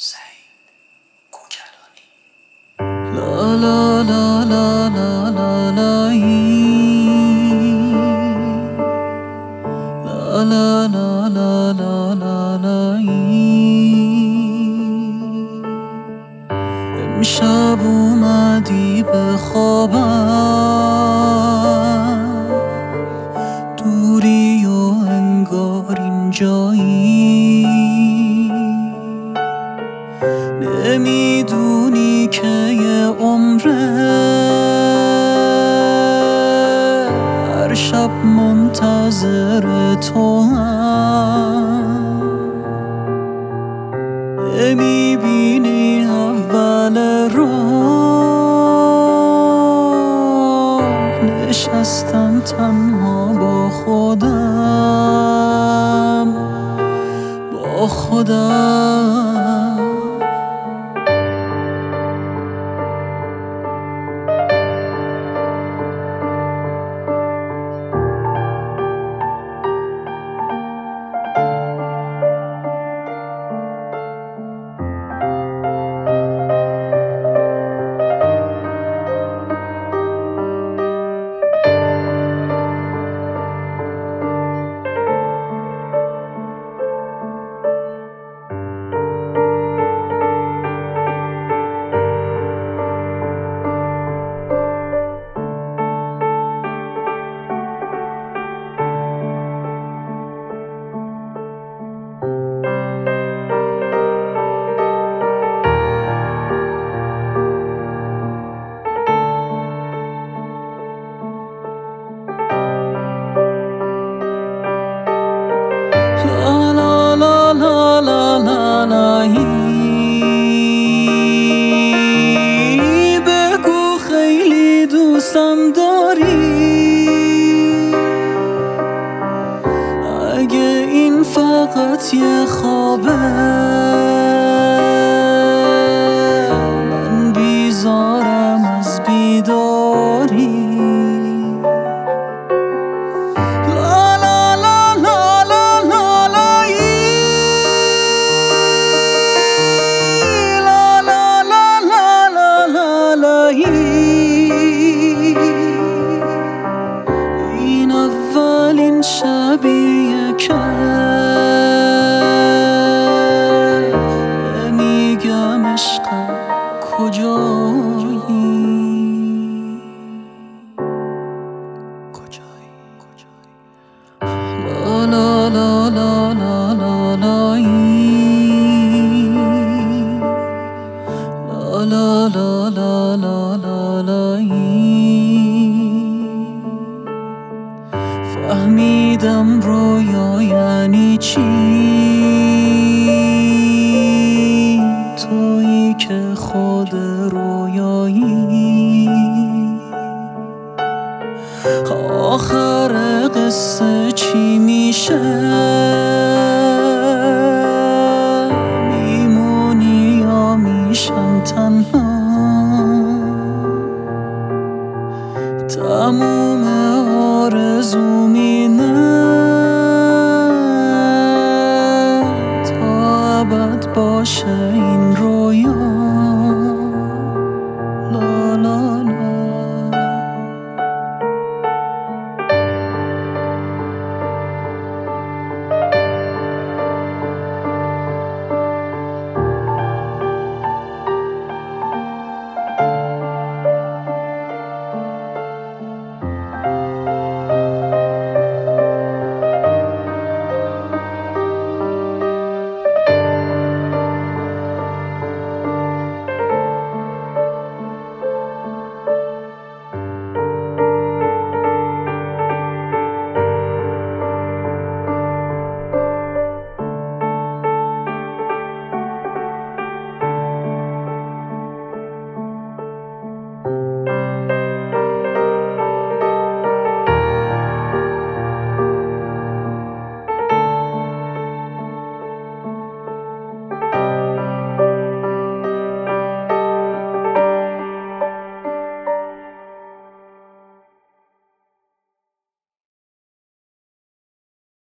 سعید کوکلانی. لا لا لا لا لا لا لا لا لا لا لا لا امشب اومدی به خوابم، دوری و انگار اینجایی، نمیدونی که یه عمره هر شب منتظر تو هم، نمیبینی اول راه نشستم تنها با خودم. بگو خیلی دوستم داری، اگه این فقط یه خوابه من بیزارم از بیداری. این اولین شبیه که میگم عشقم کجایی. لا لا لا لا لا لا لا لا لا لا لا لا لا فهمیدم رویا یعنی چی، تویی که خود رویایی. آخر قصه چی میشه، میمونی یا میشم تنها، تموم آرزوم اینه تا ابد باشه این رویا.